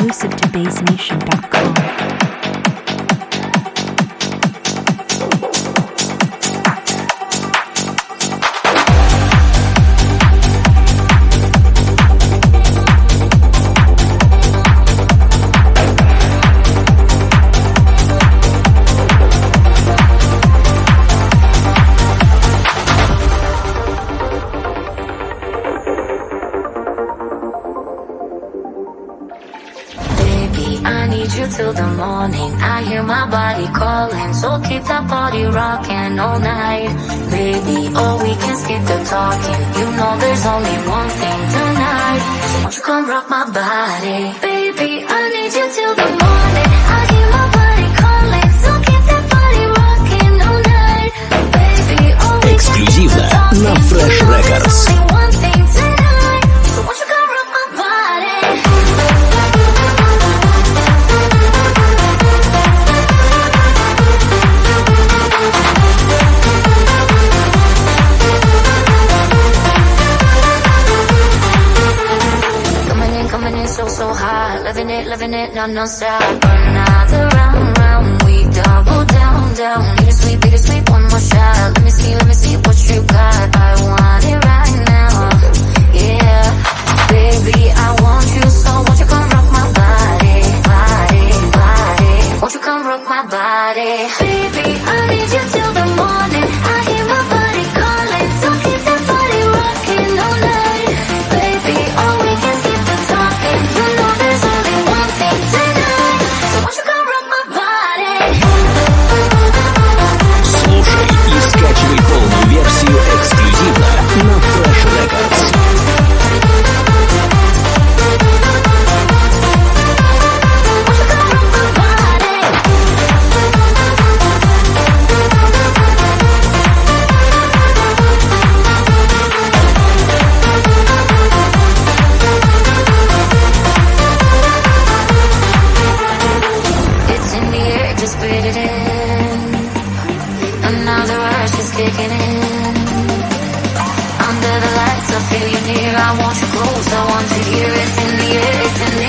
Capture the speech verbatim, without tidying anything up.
exclusive to bass nation dot com. I need you till the morning. I hear my body calling, so keep that body rocking all night. Baby, oh, we can skip the talking. You know there's only one thing tonight. So won't you come rock my body? Baby, I need you till the morning. I hear my body calling, so keep that body rocking all night. Baby, oh, we Эксклюзивно на Fresh Records. So, so hot, loving it, loving it, no, no stop. Another round, round, we double down, down. Bittersweet, bittersweet, one more shot. Let me see, let me see what you got. I want it right now, yeah. Baby, I want you, so won't you come rock my body, body, body. Won't you come rock my body? Baby, I need you till the morning. I hear my body calling, so keep that body rocking all night. Baby, all we can skip the talking. You know there's only one thing tonight. So won't you come rock my body? Слушай и скачивай полную версию эксклюзивно на Fresh Records. Spit it in. Another rush is kicking in. Under the lights, I feel you near. I want you close, I want to hear. It's in the air, it's in the